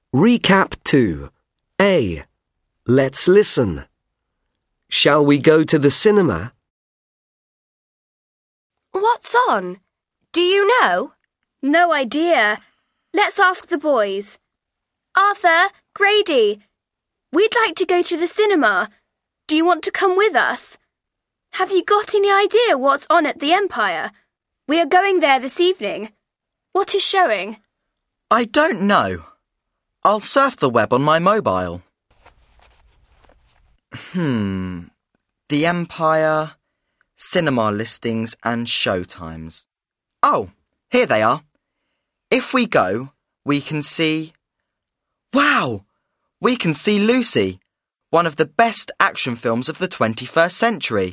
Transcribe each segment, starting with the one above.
Recap 2. A. Let's listen. Shall we go to the cinema? What's on? Do you know? No idea. Let's ask the boys. Arthur, Grady, we'd like to go to the cinema. Do you want to come with us? Have you got any idea what's on at the Empire? We are going there this evening. What is showing? I don't know. I'll surf the web on my mobile. The Empire, cinema listings and show times. Oh, here they are. If we go, we can see... Wow! We can see Lucy, one of the best action films of the 21st century.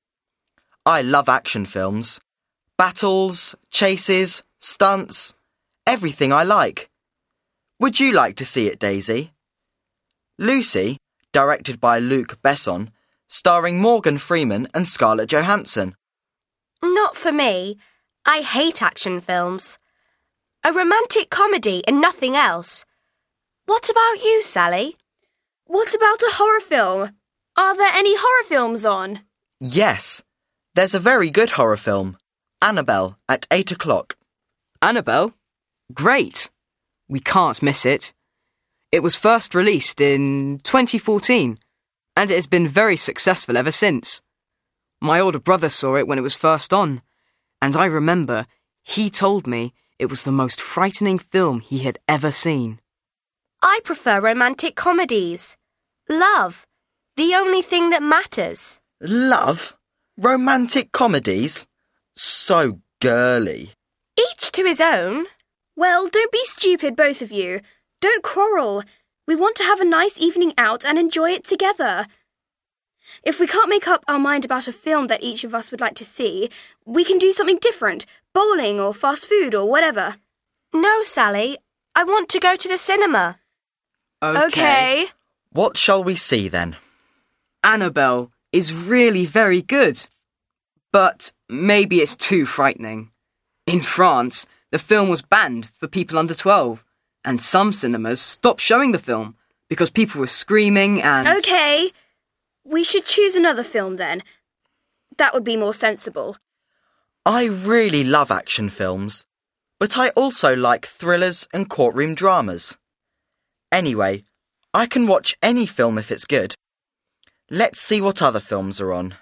I love action films. Battles, chases, stunts, everything I like. Would you like to see it, Daisy? Lucy, directed by Luc Besson, starring Morgan Freeman and Scarlett Johansson. Not for me. I hate action films. A romantic comedy and nothing else. What about you, Sally? What about a horror film? Are there any horror films on? Yes, there's a very good horror film, Annabelle, at 8 o'clock. Annabelle? Great! We can't miss it. It was first released in 2014, and it has been very successful ever since. My older brother saw it when it was first on, and I remember he told me it was the most frightening film he had ever seen. I prefer romantic comedies. Love, the only thing that matters. Love? Romantic comedies? So girly. Each to his own. Well, don't be stupid, both of you. Don't quarrel. We want to have a nice evening out and enjoy it together. If we can't make up our mind about a film that each of us would like to see, we can do something different, bowling or fast food or whatever. No, Sally, I want to go to the cinema. Okay. What shall we see then? Annabelle is really very good. But maybe it's too frightening. In France, the film was banned for people under 12, and some cinemas stopped showing the film because people were screaming and... Okay. We should choose another film then. That would be more sensible. I really love action films, but I also like thrillers and courtroom dramas. Anyway, I can watch any film if it's good. Let's see what other films are on.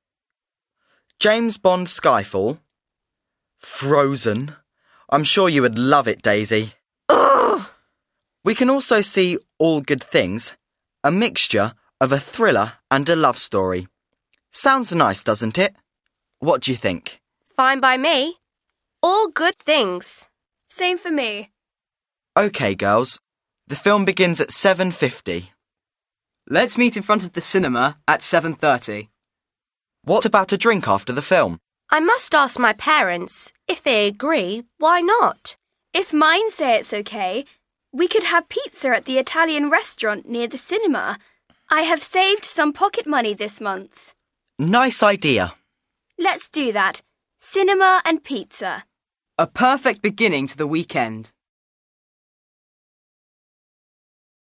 James Bond Skyfall. Frozen. I'm sure you would love it, Daisy. Ugh! We can also see All Good Things, a mixture of a thriller and a love story. Sounds nice, doesn't it? What do you think? Fine by me. All good things. Same for me. OK, girls. The film begins at 7:50. Let's meet in front of the cinema at 7:30. What about a drink after the film? I must ask my parents. If they agree, why not? If mine say it's okay, we could have pizza at the Italian restaurant near the cinema. I have saved some pocket money this month. Nice idea. Let's do that. Cinema and pizza. A perfect beginning to the weekend.